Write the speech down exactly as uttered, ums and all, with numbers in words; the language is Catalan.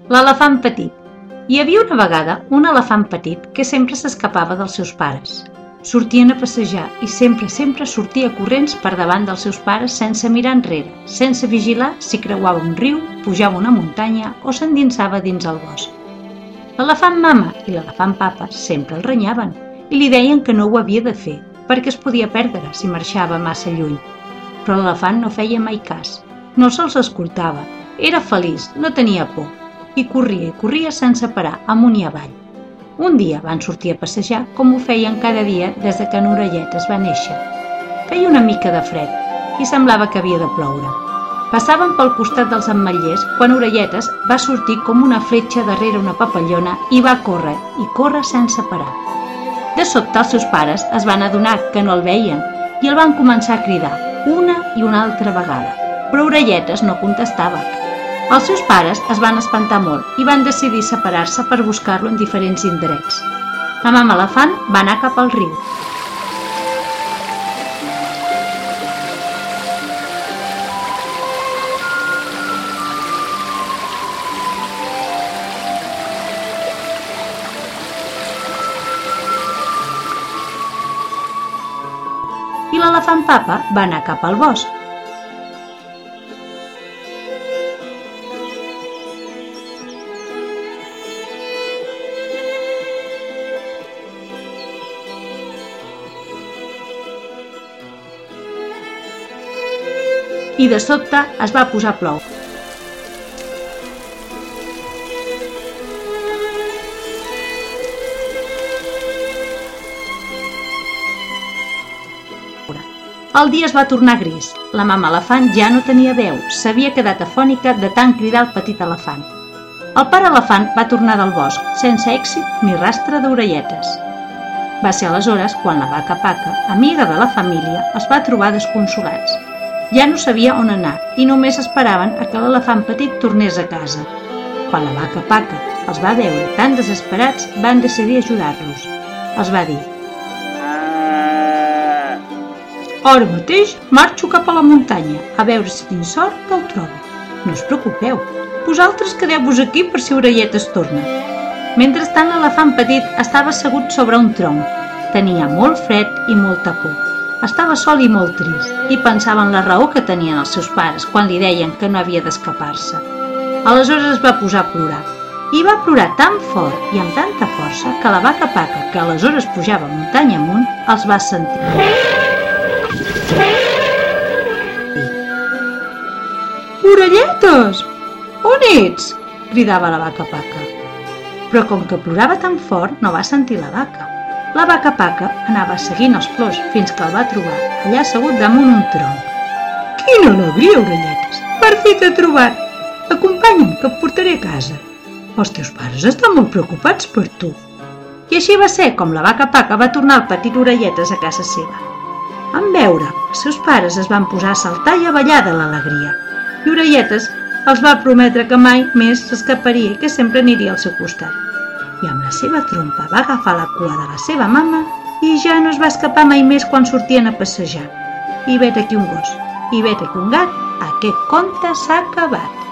L'elefant petit. Hi havia una vegada un elefant petit que sempre s'escapava dels seus pares. Sortien a passejar i sempre, sempre sortia corrents per davant dels seus pares sense mirar enrere, sense vigilar si creuava un riu, pujava una muntanya o s'endinsava dins el bosc. L'elefant mama i l'elefant papa sempre el renyaven i li deien que no ho havia de fer perquè es podia perdre si marxava massa lluny. Però l'elefant no feia mai cas, no se'ls escoltava, era feliç, no tenia por i corria i corria sense parar amunt i avall. Un dia van sortir a passejar com ho feien cada dia des que en Orelletes va néixer. Feia una mica de fred i semblava que havia de ploure. Passaven pel costat dels ametllers quan Orelletes va sortir com una fletxa darrere una papallona i va córrer i córrer sense parar. De sobte els seus pares es van adonar que no el veien i el van començar a cridar una i una altra vegada, però Orelletes no contestava. Els seus pares es van espantar molt i van decidir separar-se per buscar-lo en diferents indrets. La mama elefant va anar cap al riu. I l'elefant papa va anar cap al bosc. I de sobte es va posar a ploure. El dia es va tornar gris. La mama elefant ja no tenia veu, s'havia quedat afònica de tant cridar el petit elefant. El pare elefant va tornar del bosc, sense èxit ni rastre d'Orelletes. Va ser aleshores quan la vaca Paca, amiga de la família, els va trobar desconsolats. Ja no sabia on anar i només esperaven a que l'elefant petit tornés a casa. Quan la vaca Paca els va veure tan desesperats, van decidir ajudar-los. Els va dir: "Ara mateix marxo cap a la muntanya, a veure si tinc sort que el trobo. No us preocupeu, vosaltres quedeu-vos aquí per si Orelletes torna." Mentrestant, l'elefant petit estava assegut sobre un tronc. Tenia molt fred i molta por. Estava sol i molt trist i pensava en la raó que tenien els seus pares quan li deien que no havia d'escapar-se. Aleshores es va posar a plorar. I va plorar tan fort i amb tanta força que la vaca Paca, que aleshores pujava muntanya amunt, els va sentir. "Orelletes! On ets?" cridava la vaca Paca. Però com que plorava tan fort no va sentir la vaca. La vaca Paca anava seguint els plors fins que el va trobar allà assegut damunt un tronc. "Quina alegria, Orelletes! Per fi t'he trobat! Acompanya'm, que et portaré a casa. Els teus pares estan molt preocupats per tu." I així va ser com la vaca Paca va tornar el petit Orelletes a casa seva. En veure, els seus pares es van posar a saltar i a ballar de l'alegria, i Orelletes els va prometre que mai més s'escaparia i que sempre aniria al seu costat. I amb la seva trompa va agafar la cua de la seva mama i ja no es va escapar mai més quan sortien a passejar. I vet aquí un gos, i vet aquí un gat, aquest conte s'ha acabat.